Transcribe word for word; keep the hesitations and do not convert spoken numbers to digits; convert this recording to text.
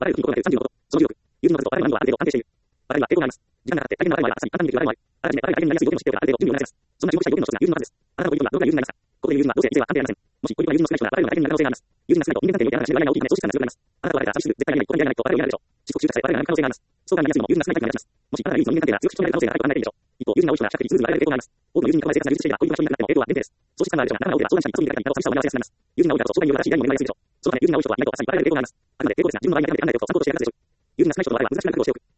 バレル国に行動がさんじゅうろくこと。そのじゅうろく、ユーズの数とバレルの難度はある程度安定している。バレルは抵抗があります。時間がかかって、体験のバレルは朝に簡単にできるバレルもある。あらかじめバレルが相手になりやすい要件を知っておけばある程度準備をなさいます。そんな注目したい要件の一つがユーズの数です。あなたのご意見はどれぐらいユーズになりますか。ここでユーズはどうせ異性は関係ありません。もしご意見がユーズの少ない人ならバレルが大変になる可能性があります。ユーズが少ないと人間関係においてあなたのが大きいため喪失感が強くなります。あなたはバレルが寂しく絶対に言えない、心に入れないとバレルを言えないでしょう。窒息中さえバレルが並ぶ可能性があります。そう感じやすいのもユーズが少ないとなります。もしあなたがユーズの人間関係が強く人になる可能性が高く考えているでしょう。一方、ユーズが多い人は比較的ズーズにバレルに抵抗があります。多くのユーズに囲まれ生活が充実していれば恋人が一緒になっても抵抗は限定です。喪失感があるでしょうが、仲直りでは相談者に急ぎにかかり方を寂しさを紛らわせやすくなります。ユーズが多いからこそ相談による正しい愛にも願いやすいでしょう。そのためユーズが多い人は何と朝にバレルに抵抗があります。あくまで抵抗ですが、自分の場合に諦めないでおくと参考としてやりやすいでしょう。ユーズが少ない人の場合は難しくなる苦労をしておく。